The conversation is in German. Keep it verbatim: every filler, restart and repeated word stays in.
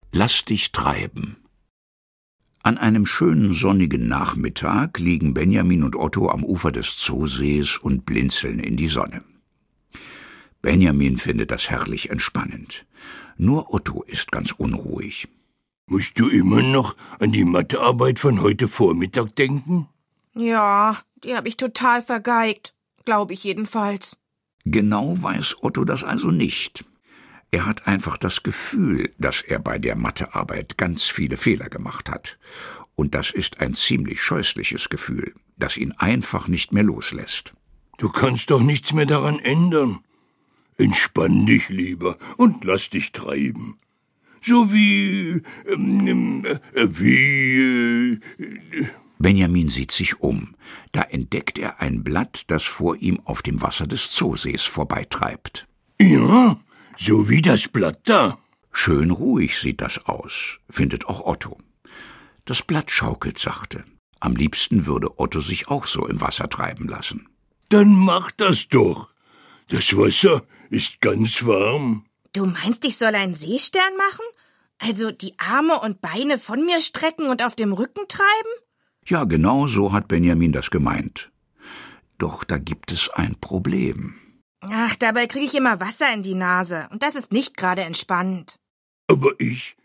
Lass dich treiben. An einem schönen sonnigen Nachmittag liegen Benjamin und Otto am Ufer des Zoosees und blinzeln in die Sonne. Benjamin findet das herrlich entspannend. Nur Otto ist ganz unruhig. Musst du immer noch an die Mathearbeit von heute Vormittag denken? Ja, die habe ich total vergeigt, glaube ich jedenfalls. Genau weiß Otto das also nicht. Er hat einfach das Gefühl, dass er bei der Mathearbeit ganz viele Fehler gemacht hat. Und das ist ein ziemlich scheußliches Gefühl, das ihn einfach nicht mehr loslässt. Du kannst doch nichts mehr daran ändern. Entspann dich lieber und lass dich treiben. So wie... Ähm, äh, wie... Äh, Benjamin sieht sich um. Da entdeckt er ein Blatt, das vor ihm auf dem Wasser des Zoosees vorbeitreibt. Ja, so wie das Blatt da. Schön ruhig sieht das aus, findet auch Otto. Das Blatt schaukelt sachte. Am liebsten würde Otto sich auch so im Wasser treiben lassen. Dann mach das doch. Das Wasser ist ganz warm. Du meinst, ich soll einen Seestern machen? Also die Arme und Beine von mir strecken und auf dem Rücken treiben? Ja, genau so hat Benjamin das gemeint. Doch da gibt es ein Problem. Ach, dabei kriege ich immer Wasser in die Nase. Und das ist nicht gerade entspannend. Aber ich